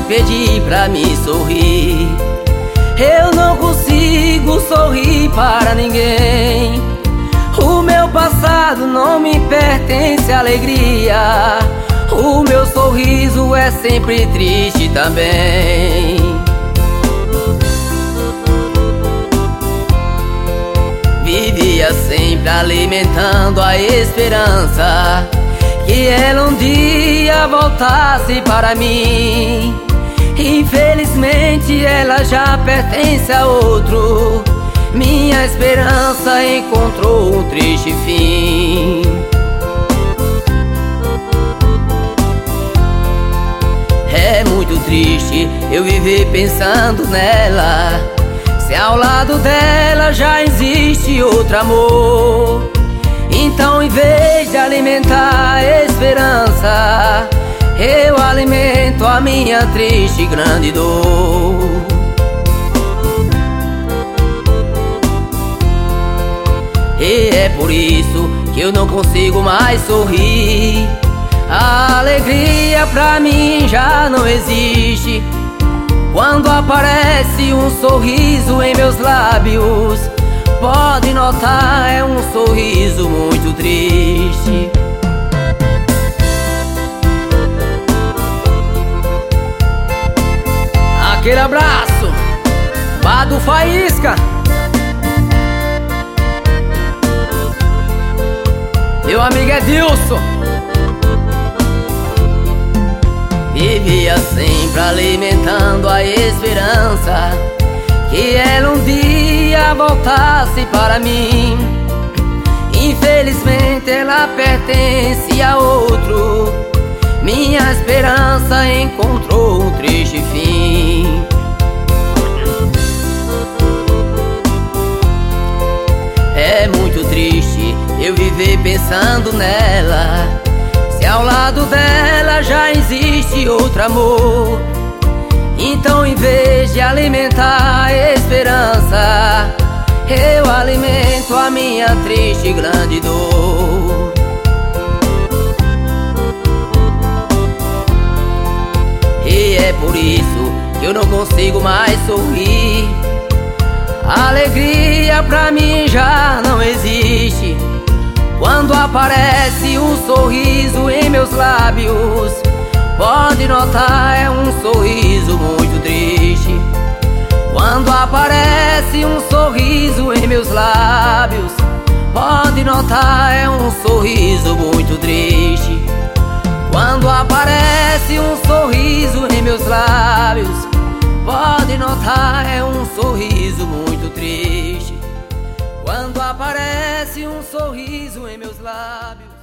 pedi pra me sorrir. Eu não consigo sorrir para ninguém. O meu passado não me pertence alegria. O meu sorriso é sempre triste também. Vivia sempre alimentando a esperança que ela um dia voltasse para mim. Infelizmente ela já pertence a outro. Minha esperança encontrou um triste fim. É muito triste eu viver pensando nela, se ao lado dela já existe outro amor. Então, em vez de alimentar a esperança, eu alimento a minha triste e grande dor. E é por isso que eu não consigo mais sorrir. A alegria pra mim já não existe. Quando aparece um sorriso em meus lábios, pode notar, é um sorriso muito triste. Aquele abraço, Bado Faísca. Meu amigo Edilson. Vivia sempre alimentando a esperança que ela um dia voltasse para mim. Infelizmente ela pertence a outro. Minha esperança encontrou um triste fim. É muito triste eu viver pensando nela, se ao lado dela já existe outro amor. Então, em vez de alimentar a esperança, eu alimento a minha triste e grande dor. E é por isso que eu não consigo mais sorrir. A alegria pra mim já não existe. Quando aparece um sorriso em meus lábios, pode notar, é um sorriso muito triste. Quando aparece um sorriso em meus lábios, pode notar, é um sorriso muito triste. Quando aparece um sorriso em meus lábios, pode notar, é um sorriso muito triste. Quando aparece um sorriso em meus lábios,